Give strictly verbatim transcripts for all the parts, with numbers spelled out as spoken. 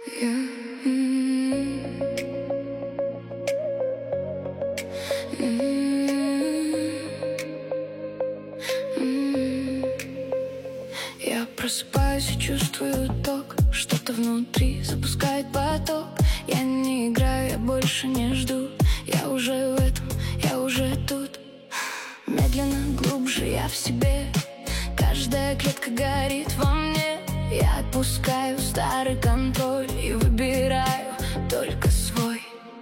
Я, м, м, м. Я просыпаюсь и чувствую ток, что-то внутри запускает поток. Я не играю, я больше не жду. Я уже в этом, я уже тут. Медленно, глубже я в себе. Каждая клетка горит во мне. Я отпускаю старый контроль и выбираю только свой.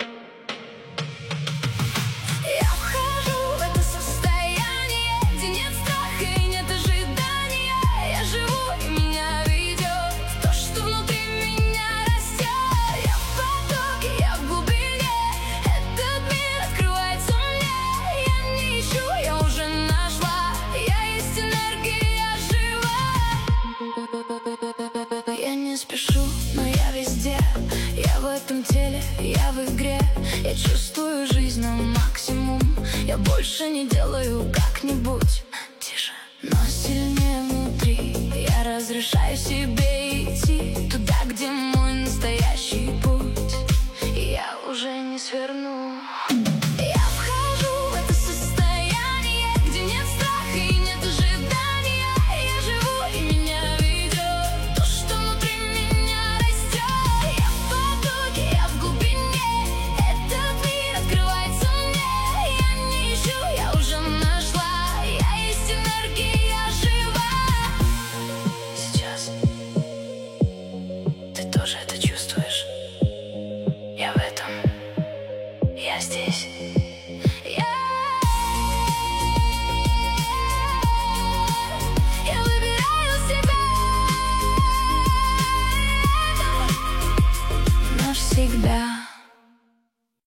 Я вхожу в это состояние, где нет страха и нет ожидания. Я живу, и меня ведет то, что внутри меня растет. Я в потоке, я в глубине. Этот мир открывается мне. Я не ищу, я уже нашла. Я есть энергия, я жива. Я не спешу, но я везде. Я в этом теле, я в игре. Я чувствую жизнь на максимум. Я больше не делаю как-нибудь тише, но сильнее внутри. Я разрешаю себе идти туда, где мой настоящий путь. И я уже не сверну. Я вхожу в это состояние, где нет страха и нет ожидания. Я живу, и меня ведет то, что внутри меня растет. Я в потоке, я в глубине. Этот мир открывается мне. Я не ищу, я уже нашла. Я есть энергия, я жива. Сейчас ты тоже это чувствуешь? Я в этом, я здесь. Я, я выбираю себя навсегда.